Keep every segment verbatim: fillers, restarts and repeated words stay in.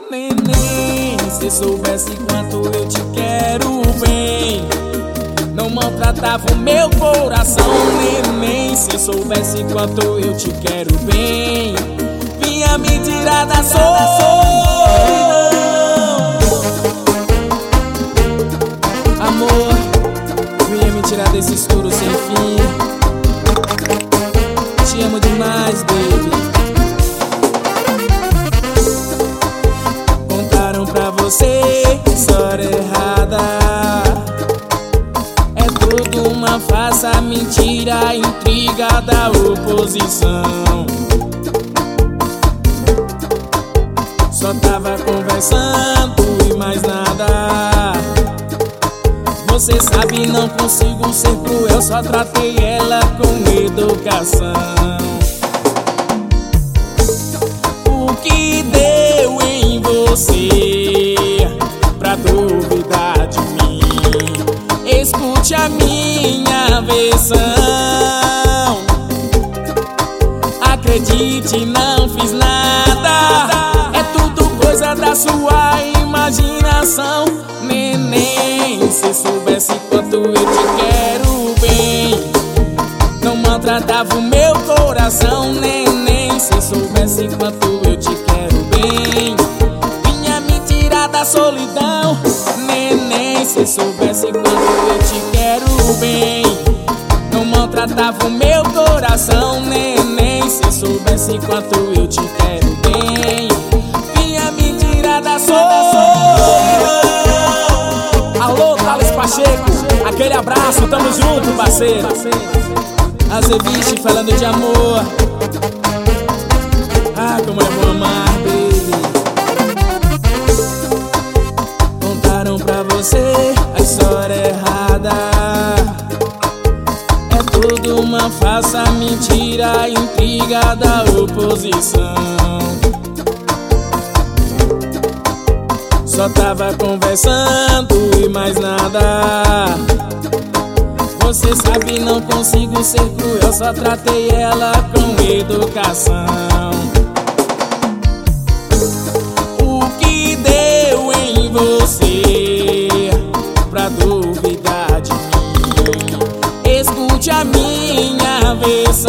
Neném, se soubesse quanto eu te quero bem, não maltratava o meu coração. Neném, se soubesse quanto eu te quero bem, vinha me tirar da solidão. Amor, vinha me tirar desse escuro sem fim. Te amo demais, baby. Contaram pra você história errada, é tudo uma farsa, mentira, intriga da oposição. Só tava conversando e mais nada. Você sabe, não consigo ser cruel, só tratei ela com educação. O que deu em você pra duvidar de mim? Escute a minha versão. Acredite, não fiz nada, é tudo coisa da sua imaginação. Neném, se soubesse quanto eu te quero bem, não maltratava o meu coração. Neném, se soubesse quanto eu te quero bem, vinha me tirar da solidão. Neném, se soubesse quanto eu te quero bem, não maltratava o meu coração. Neném, se soubesse quanto eu te quero bem, vinha me tirar da solidão. Alô, Thales Pacheco, aquele abraço, tamo junto, parceiro. Azeviche falando de amor. Ah, como é bom amar, baby. Contaram pra você a história errada, é tudo uma farsa, mentira, intriga da oposição. Só tava conversando e mais nada. Você sabe, não consigo ser cruel, só tratei ela com educação. O que deu em você pra duvidar de mim? Escute a minha versão.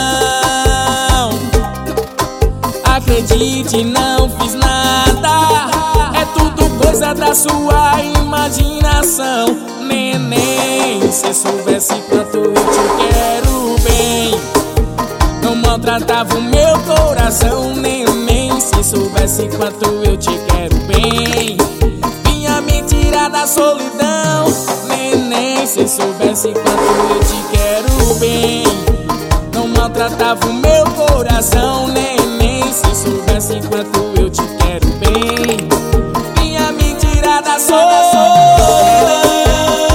Acredite, não fiz nada, é tudo coisa da sua imaginação. Neném, se soubesse quanto eu te quero bem, não maltratava o meu coração. Neném, se soubesse quanto eu te quero bem, vinha me tirar da solidão. Neném, se soubesse quanto eu te quero bem, não maltratava o meu coração. Neném, se soubesse quanto eu te quero bem, vinha me tirar da solidão.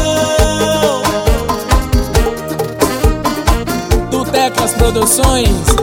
Do Teclas Produções,